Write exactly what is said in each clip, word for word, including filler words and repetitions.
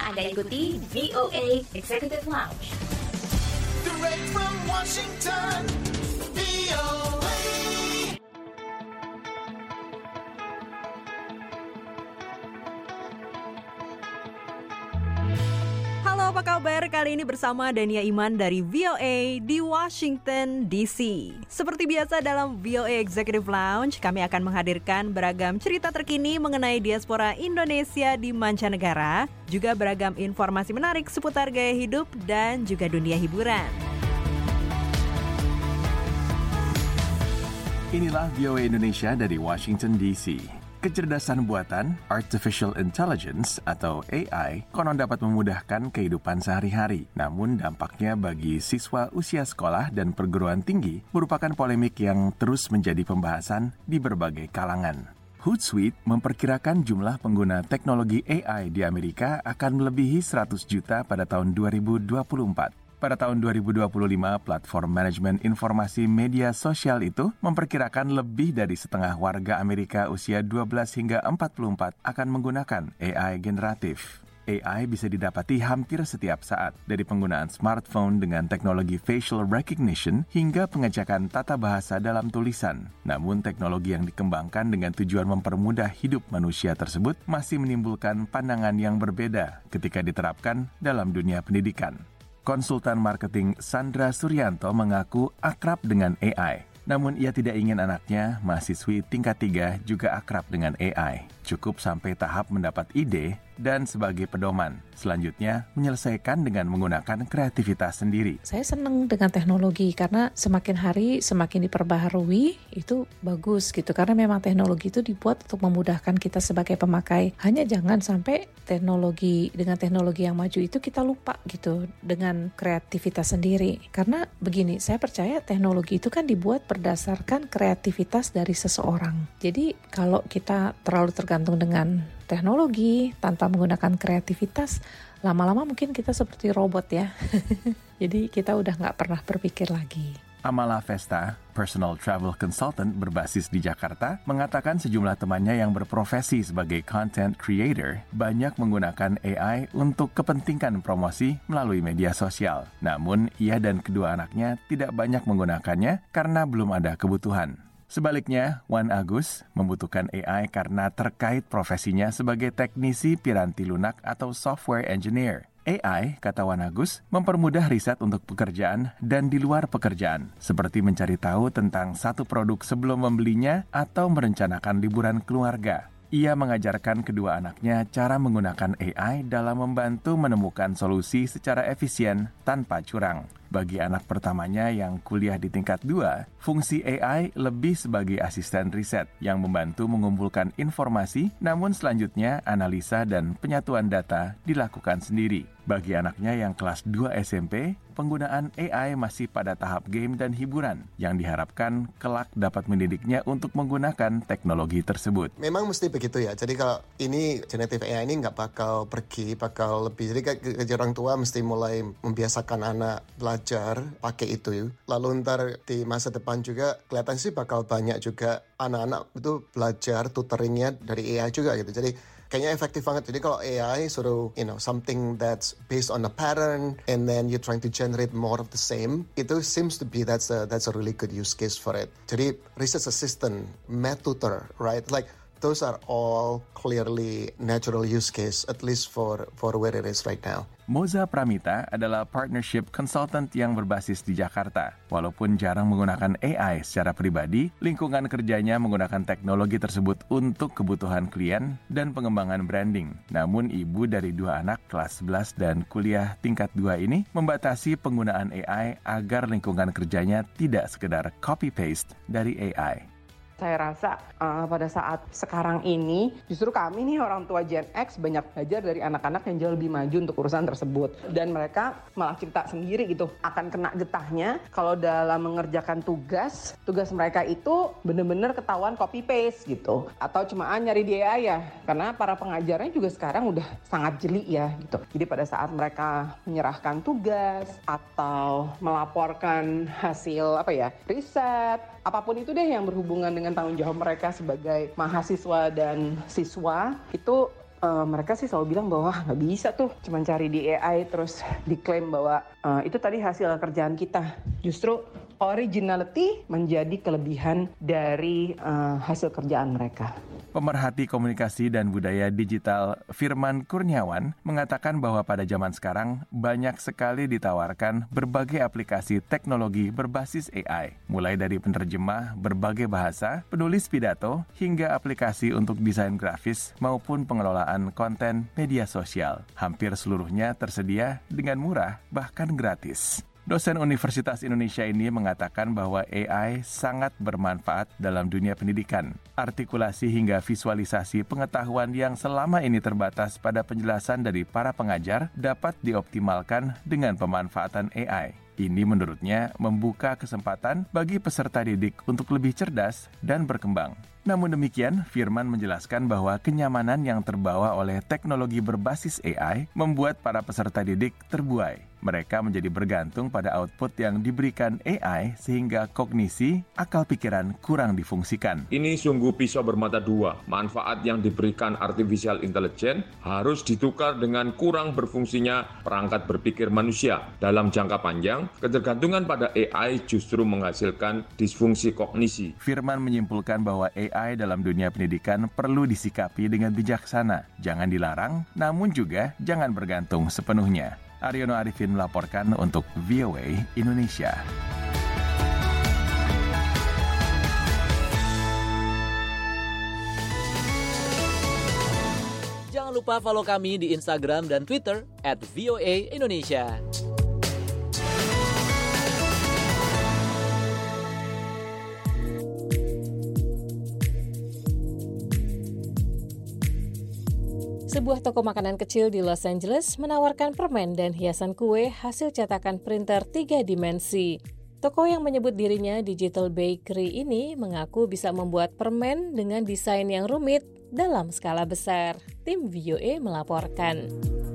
Anda ikuti V O A Executive Lounge. Direct from Washington, V O A. Halo, apa kabar? Kali ini bersama Dania Iman dari V O A di Washington D C. Seperti biasa dalam V O A Executive Lounge, kami akan menghadirkan beragam cerita terkini mengenai diaspora Indonesia di mancanegara, juga beragam informasi menarik seputar gaya hidup dan juga dunia hiburan. Inilah V O A Indonesia dari Washington D C. Kecerdasan buatan, Artificial Intelligence atau A I, konon dapat memudahkan kehidupan sehari-hari. Namun dampaknya bagi siswa usia sekolah dan perguruan tinggi merupakan polemik yang terus menjadi pembahasan di berbagai kalangan. Hootsuite memperkirakan jumlah pengguna teknologi A I di Amerika akan melebihi seratus juta pada tahun dua ribu dua puluh empat. Pada tahun dua ribu dua puluh lima, platform manajemen informasi media sosial itu memperkirakan lebih dari setengah warga Amerika usia dua belas hingga empat puluh empat akan menggunakan A I generatif. A I bisa didapati hampir setiap saat, dari penggunaan smartphone dengan teknologi facial recognition hingga pengecekan tata bahasa dalam tulisan. Namun teknologi yang dikembangkan dengan tujuan mempermudah hidup manusia tersebut masih menimbulkan pandangan yang berbeda ketika diterapkan dalam dunia pendidikan. Konsultan marketing Sandra Suryanto mengaku akrab dengan A I. Namun ia tidak ingin anaknya, mahasiswi tingkat tiga, juga akrab dengan A I. Cukup sampai tahap mendapat ide dan sebagai pedoman. Selanjutnya, menyelesaikan dengan menggunakan kreativitas sendiri. Saya senang dengan teknologi karena semakin hari semakin diperbaharui, itu bagus gitu. Karena memang teknologi itu dibuat untuk memudahkan kita sebagai pemakai. Hanya jangan sampai teknologi dengan teknologi yang maju itu kita lupa gitu dengan kreativitas sendiri. Karena begini, saya percaya teknologi itu kan dibuat berdasarkan kreativitas dari seseorang. Jadi kalau kita terlalu tergantung dengan teknologi tanpa menggunakan kreativitas, lama-lama mungkin kita seperti robot ya. Jadi kita udah nggak pernah berpikir lagi. Amala Vesta, personal travel consultant berbasis di Jakarta, mengatakan sejumlah temannya yang berprofesi sebagai content creator banyak menggunakan A I untuk kepentingan promosi melalui media sosial. Namun, ia dan kedua anaknya tidak banyak menggunakannya karena belum ada kebutuhan. Sebaliknya, Wan Agus membutuhkan A I karena terkait profesinya sebagai teknisi piranti lunak atau software engineer. A I, kata Wan Agus, mempermudah riset untuk pekerjaan dan di luar pekerjaan, seperti mencari tahu tentang satu produk sebelum membelinya atau merencanakan liburan keluarga. Ia mengajarkan kedua anaknya cara menggunakan A I dalam membantu menemukan solusi secara efisien tanpa curang. Bagi anak pertamanya yang kuliah di tingkat dua, fungsi A I lebih sebagai asisten riset yang membantu mengumpulkan informasi, namun selanjutnya analisa dan penyatuan data dilakukan sendiri. Bagi anaknya yang kelas dua S M P, penggunaan A I masih pada tahap game dan hiburan yang diharapkan kelak dapat mendidiknya untuk menggunakan teknologi tersebut. Memang mesti begitu ya. Jadi kalau ini generative A I ini nggak bakal pergi, bakal lebih. Jadi ke orang tua mesti mulai membiasakan anak belajar pakai itu. Lalu ntar di masa depan juga kelihatan sih bakal banyak juga anak-anak itu belajar tutoringnya dari A I juga gitu. Jadi kayaknya efektif banget. Jadi kalau A I suruh, you know, something that's based on a pattern and then you're trying to generate more of the same, itu seems to be that's a that's a really good use case for it. Jadi research assistant, math tutor, right? Like those are all clearly natural use case, at least for for where it is right now. Moza Pramita adalah partnership consultant yang berbasis di Jakarta. Walaupun jarang menggunakan A I secara pribadi, lingkungan kerjanya menggunakan teknologi tersebut untuk kebutuhan klien dan pengembangan branding. Namun ibu dari dua anak kelas sebelas dan kuliah tingkat dua ini membatasi penggunaan A I agar lingkungan kerjanya tidak sekedar copy-paste dari A I. Saya rasa uh, pada saat sekarang ini justru kami nih orang tua Gen X banyak belajar dari anak-anak yang jauh lebih maju untuk urusan tersebut. Dan mereka malah cerita sendiri gitu akan kena getahnya kalau dalam mengerjakan tugas, tugas mereka itu benar-benar ketahuan copy paste gitu. Atau cuma ah, nyari di A I ya. Karena para pengajarnya juga sekarang udah sangat jeli ya gitu. Jadi pada saat mereka menyerahkan tugas atau melaporkan hasil apa ya, riset, apapun itu deh yang berhubungan dengan tanggung jawab mereka sebagai mahasiswa dan siswa, itu uh, mereka sih selalu bilang bahwa nggak bisa tuh cuman cari di A I terus diklaim bahwa uh, itu tadi hasil kerjaan kita. Justru originality menjadi kelebihan dari uh, hasil kerjaan mereka. Pemerhati komunikasi dan budaya digital Firman Kurniawan mengatakan bahwa pada zaman sekarang banyak sekali ditawarkan berbagai aplikasi teknologi berbasis A I, mulai dari penerjemah berbagai bahasa, penulis pidato, hingga aplikasi untuk desain grafis maupun pengelolaan konten media sosial. Hampir seluruhnya tersedia dengan murah, bahkan gratis. Dosen Universitas Indonesia ini mengatakan bahwa A I sangat bermanfaat dalam dunia pendidikan. Artikulasi hingga visualisasi pengetahuan yang selama ini terbatas pada penjelasan dari para pengajar dapat dioptimalkan dengan pemanfaatan A I. Ini menurutnya membuka kesempatan bagi peserta didik untuk lebih cerdas dan berkembang. Namun demikian, Firman menjelaskan bahwa kenyamanan yang terbawa oleh teknologi berbasis A I membuat para peserta didik terbuai. Mereka menjadi bergantung pada output yang diberikan A I sehingga kognisi, akal pikiran kurang difungsikan. Ini sungguh pisau bermata dua. Manfaat yang diberikan artificial intelligence harus ditukar dengan kurang berfungsinya perangkat berpikir manusia. Dalam jangka panjang, ketergantungan pada A I justru menghasilkan disfungsi kognisi. Firman menyimpulkan bahwa A I dalam dunia pendidikan perlu disikapi dengan bijaksana. Jangan dilarang, namun juga jangan bergantung sepenuhnya. Aryono Arifin melaporkan untuk V O A Indonesia. Jangan lupa follow kami di Instagram dan Twitter at V O A Indonesia. Sebuah toko makanan kecil di Los Angeles menawarkan permen dan hiasan kue hasil cetakan printer tiga dimensi. Toko yang menyebut dirinya Digital Bakery ini mengaku bisa membuat permen dengan desain yang rumit dalam skala besar. Tim V O A melaporkan.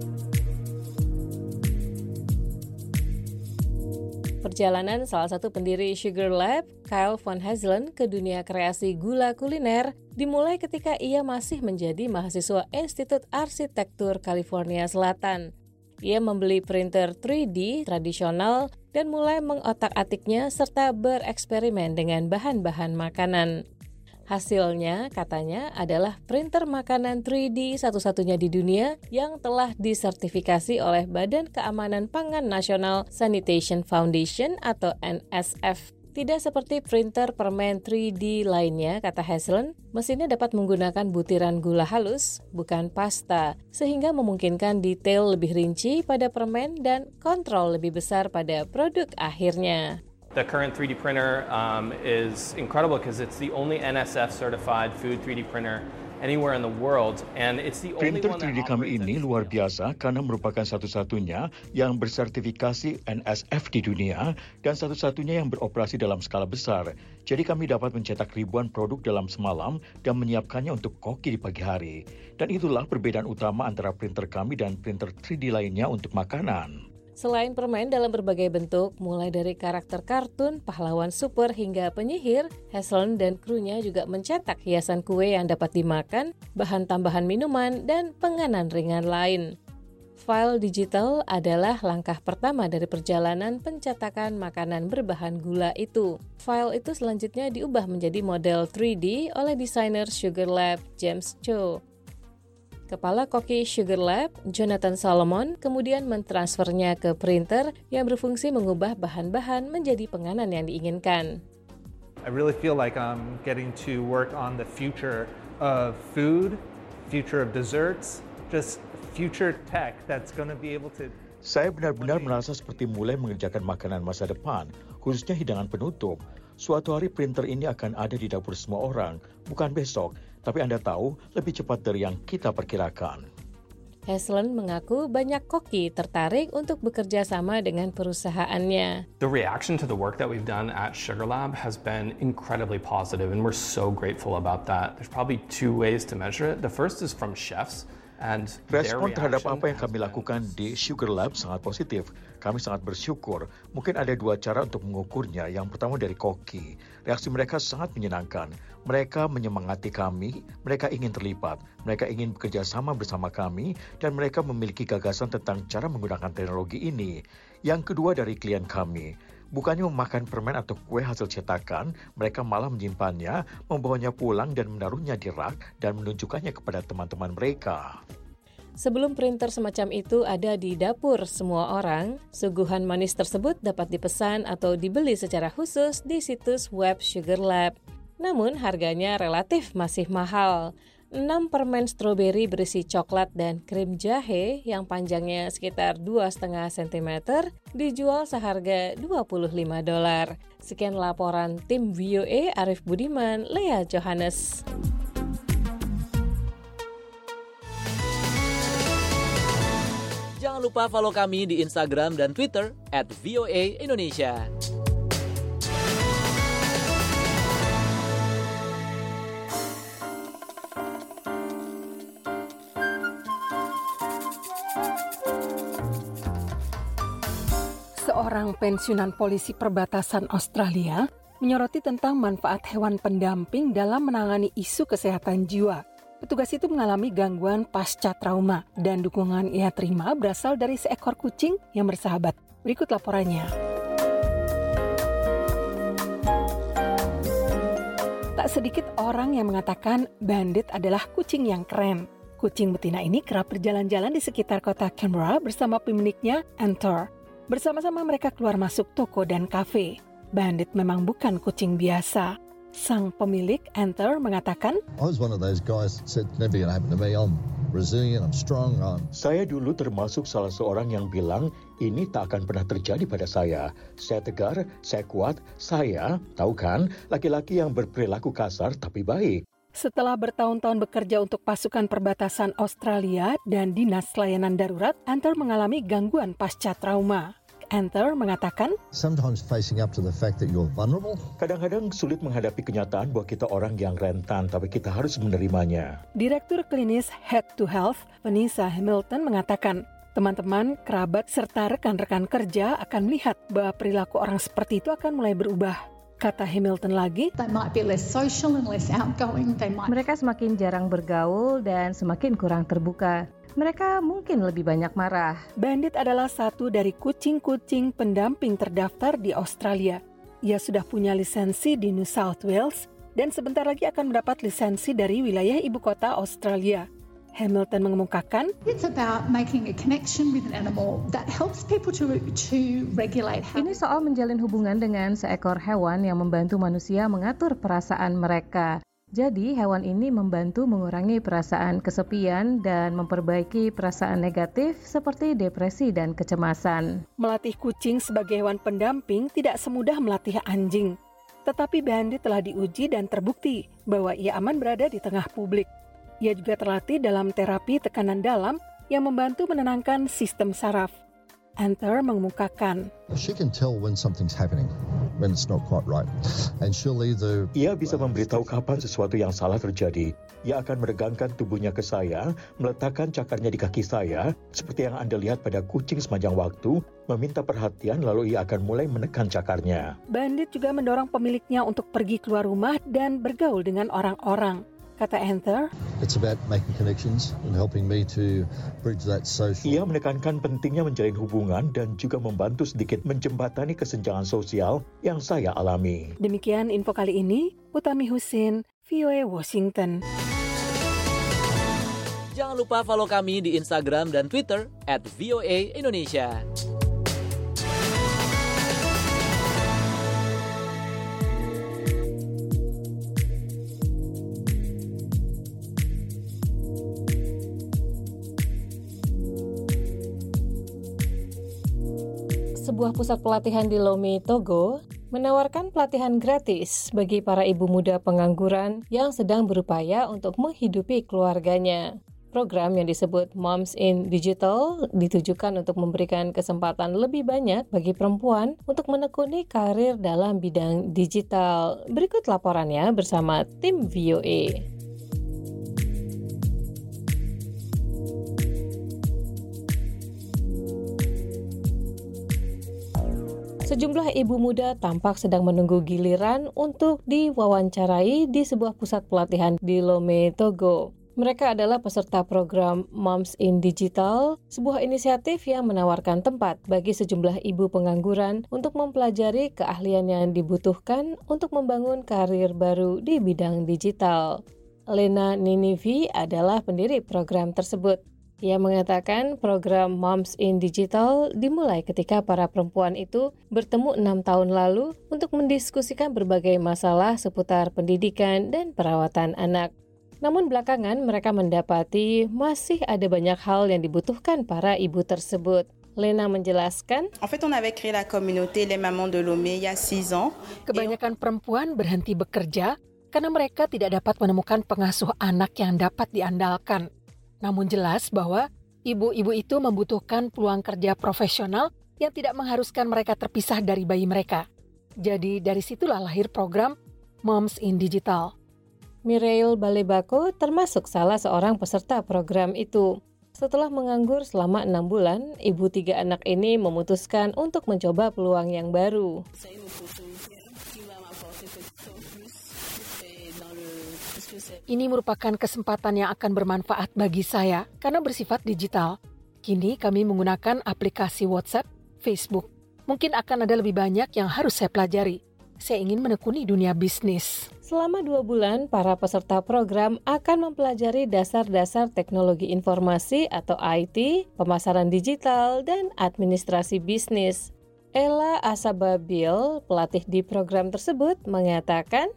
Perjalanan salah satu pendiri Sugar Lab, Kyle von Hasselen, ke dunia kreasi gula kuliner dimulai ketika ia masih menjadi mahasiswa Institut Arsitektur California Selatan. Ia membeli printer tiga D tradisional dan mulai mengotak-atiknya serta bereksperimen dengan bahan-bahan makanan. Hasilnya, katanya, adalah printer makanan tiga D satu-satunya di dunia yang telah disertifikasi oleh Badan Keamanan Pangan Nasional Sanitation Foundation atau N S F. Tidak seperti printer permen tiga D lainnya, kata Hasselen, mesinnya dapat menggunakan butiran gula halus, bukan pasta, sehingga memungkinkan detail lebih rinci pada permen dan kontrol lebih besar pada produk akhirnya. The current three D printer um, is incredible because it's the only N S F certified food three D printer anywhere in the world, and it's the only Printer one tiga D kami ini luar biasa karena merupakan satu-satunya yang bersertifikasi N S F di dunia dan satu-satunya yang beroperasi dalam skala besar. Jadi kami dapat mencetak ribuan produk dalam semalam dan menyiapkannya untuk koki di pagi hari. Dan itulah perbedaan utama antara printer kami dan printer tiga D lainnya untuk makanan. Selain permen dalam berbagai bentuk, mulai dari karakter kartun, pahlawan super hingga penyihir, Hasselen dan krunya juga mencetak hiasan kue yang dapat dimakan, bahan tambahan minuman, dan penganan ringan lain. File digital adalah langkah pertama dari perjalanan pencetakan makanan berbahan gula itu. File itu selanjutnya diubah menjadi model tiga D oleh desainer Sugar Lab, James Cho. Kepala koki Sugar Lab, Jonathan Solomon, kemudian mentransfernya ke printer yang berfungsi mengubah bahan-bahan menjadi penganan yang diinginkan. I really feel like I'm getting to work on the future of food, future of desserts, just future tech that's going to be able to... Saya benar-benar merasa seperti mulai mengerjakan makanan masa depan, khususnya hidangan penutup. Suatu hari printer ini akan ada di dapur semua orang, bukan besok, tapi Anda tahu lebih cepat dari yang kita perkirakan. Hasselen mengaku banyak koki tertarik untuk bekerja sama dengan perusahaannya. The reaction to the work that we've done at Sugar Lab has been incredibly positive, and we're so grateful about that. There's probably two ways to measure it. The first is from chefs. And their Respon terhadap reaction apa yang has kami been- lakukan di Sugar Lab sangat positif. Kami sangat bersyukur. Mungkin ada dua cara untuk mengukurnya. Yang pertama dari koki. Reaksi mereka sangat menyenangkan. Mereka menyemangati kami, mereka ingin terlibat, mereka ingin bekerja sama bersama kami, dan mereka memiliki gagasan tentang cara menggunakan teknologi ini. Yang kedua dari klien kami. Bukannya memakan permen atau kue hasil cetakan, mereka malah menyimpannya, membawanya pulang dan menaruhnya di rak dan menunjukkannya kepada teman-teman mereka. Sebelum printer semacam itu ada di dapur semua orang, suguhan manis tersebut dapat dipesan atau dibeli secara khusus di situs web Sugar Lab. Namun harganya relatif masih mahal. enam permen stroberi berisi coklat dan krim jahe yang panjangnya sekitar dua koma lima sentimeter dijual seharga dua puluh lima dolar. Sekian laporan tim V O A Arif Budiman, Lea Johannes. Jangan lupa follow kami di Instagram dan Twitter at V O A Indonesia. Seorang pensiunan polisi perbatasan Australia menyoroti tentang manfaat hewan pendamping dalam menangani isu kesehatan jiwa. Petugas itu mengalami gangguan pasca trauma dan dukungan ia terima berasal dari seekor kucing yang bersahabat. Berikut laporannya. Tak sedikit orang yang mengatakan Bandit adalah kucing yang keren. Kucing betina ini kerap berjalan-jalan di sekitar kota Canberra bersama pemiliknya, Antor. Bersama-sama mereka keluar masuk toko dan kafe. Bandit memang bukan kucing biasa. Sang pemilik, Antor, mengatakan, I was one of those guys that said, never going to happen to me. I'm resilient, I'm strong, I'm... Saya dulu termasuk salah seorang yang bilang, ini tak akan pernah terjadi pada saya. Saya tegar, saya kuat, saya, tahu kan, laki-laki yang berperilaku kasar tapi baik. Setelah bertahun-tahun bekerja untuk pasukan perbatasan Australia dan dinas layanan darurat, Antor mengalami gangguan pasca trauma. Antor mengatakan, Sometimes facing up to the fact that you're vulnerable. Kadang-kadang sulit menghadapi kenyataan bahwa kita orang yang rentan, tapi kita harus menerimanya. Direktur klinis Head to Health, Vanessa Hamilton mengatakan, teman-teman, kerabat, serta rekan-rekan kerja akan melihat bahwa perilaku orang seperti itu akan mulai berubah. Kata Hamilton lagi, mereka semakin jarang bergaul dan semakin kurang terbuka. Mereka mungkin lebih banyak marah. Bandit adalah satu dari kucing-kucing pendamping terdaftar di Australia. Ia sudah punya lisensi di New South Wales dan sebentar lagi akan mendapat lisensi dari wilayah ibu kota Australia. Hamilton mengemukakan, It's about making a connection with an animal that helps people to, to regulate how... Ini soal menjalin hubungan dengan seekor hewan yang membantu manusia mengatur perasaan mereka. Jadi, hewan ini membantu mengurangi perasaan kesepian dan memperbaiki perasaan negatif seperti depresi dan kecemasan. Melatih kucing sebagai hewan pendamping tidak semudah melatih anjing. Tetapi Bandit telah diuji dan terbukti bahwa ia aman berada di tengah publik. Ia juga terlatih dalam terapi tekanan dalam yang membantu menenangkan sistem saraf. Antor mengemukakan, She can tell when something's happening, when it's not quite right. And she'll either... Ia bisa memberitahu kapan sesuatu yang salah terjadi. Ia akan meregangkan tubuhnya ke saya, meletakkan cakarnya di kaki saya, seperti yang Anda lihat pada kucing sepanjang waktu, meminta perhatian lalu ia akan mulai menekan cakarnya. Bandit juga mendorong pemiliknya untuk pergi keluar rumah dan bergaul dengan orang-orang. Kata Antor, It's about making connections and helping me to bridge that social... Ia menekankan pentingnya menjalin hubungan dan juga membantu sedikit menjembatani kesenjangan sosial yang saya alami. Demikian info kali ini, Utami Husin, V O A Washington. Jangan lupa follow kami di Instagram dan Twitter at V O A Indonesia. Sebuah pusat pelatihan di Lomé, Togo, menawarkan pelatihan gratis bagi para ibu muda pengangguran yang sedang berupaya untuk menghidupi keluarganya. Program yang disebut Moms in Digital ditujukan untuk memberikan kesempatan lebih banyak bagi perempuan untuk menekuni karir dalam bidang digital. Berikut laporannya bersama tim V O A. Sejumlah ibu muda tampak sedang menunggu giliran untuk diwawancarai di sebuah pusat pelatihan di Lomé, Togo. Mereka adalah peserta program Moms in Digital, sebuah inisiatif yang menawarkan tempat bagi sejumlah ibu pengangguran untuk mempelajari keahlian yang dibutuhkan untuk membangun karir baru di bidang digital. Lena Ninivi adalah pendiri program tersebut. Ia mengatakan program Moms in Digital dimulai ketika para perempuan itu bertemu enam tahun lalu untuk mendiskusikan berbagai masalah seputar pendidikan dan perawatan anak. Namun belakangan mereka mendapati masih ada banyak hal yang dibutuhkan para ibu tersebut. Lena menjelaskan, En fait, on avait créé la communauté Les Mamans de Lomé il y a six ans. Kebanyakan perempuan berhenti bekerja karena mereka tidak dapat menemukan pengasuh anak yang dapat diandalkan. Namun jelas bahwa ibu-ibu itu membutuhkan peluang kerja profesional yang tidak mengharuskan mereka terpisah dari bayi mereka. Jadi dari situlah lahir program Moms in Digital. Mireille Balebako termasuk salah seorang peserta program itu. Setelah menganggur selama enam bulan, ibu tiga anak ini memutuskan untuk mencoba peluang yang baru. Ini merupakan kesempatan yang akan bermanfaat bagi saya karena bersifat digital. Kini kami menggunakan aplikasi WhatsApp, Facebook. Mungkin akan ada lebih banyak yang harus saya pelajari. Saya ingin menekuni dunia bisnis. Selama dua bulan, para peserta program akan mempelajari dasar-dasar teknologi informasi atau I T, pemasaran digital, dan administrasi bisnis. Ella Asababil, pelatih di program tersebut, mengatakan,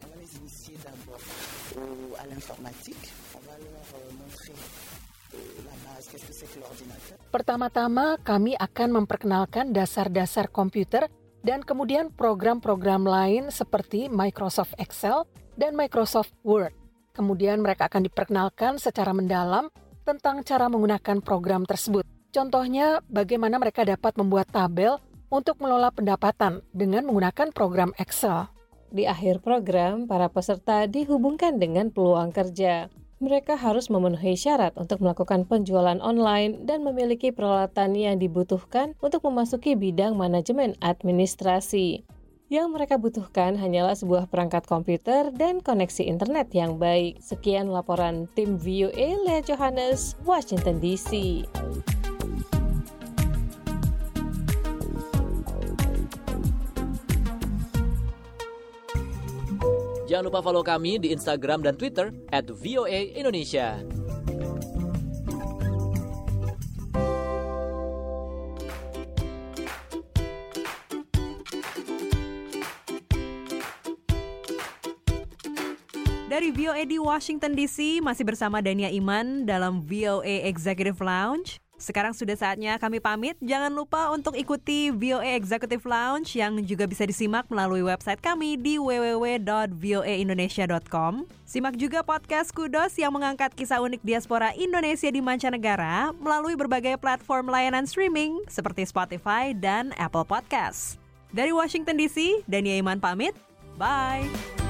Pertama-tama, kami akan memperkenalkan dasar-dasar komputer dan kemudian program-program lain seperti Microsoft Excel dan Microsoft Word. Kemudian mereka akan diperkenalkan secara mendalam tentang cara menggunakan program tersebut. Contohnya, bagaimana mereka dapat membuat tabel untuk mengelola pendapatan dengan menggunakan program Excel. Di akhir program, para peserta dihubungkan dengan peluang kerja. Mereka harus memenuhi syarat untuk melakukan penjualan online dan memiliki peralatan yang dibutuhkan untuk memasuki bidang manajemen administrasi. Yang mereka butuhkan hanyalah sebuah perangkat komputer dan koneksi internet yang baik. Sekian laporan tim V O A Lea Johannes, Washington D C. Jangan lupa follow kami di Instagram dan Twitter at V O A Indonesia. Dari V O A di Washington D C, masih bersama Dania Iman dalam V O A Executive Lounge. Sekarang sudah saatnya kami pamit. Jangan lupa untuk ikuti V O A Executive Lounge yang juga bisa disimak melalui website kami di w w w dot v o a indonesia dot com. Simak juga podcast Kudos yang mengangkat kisah unik diaspora Indonesia di mancanegara melalui berbagai platform layanan streaming seperti Spotify dan Apple Podcasts. Dari Washington D C, Dania Iman pamit. Bye!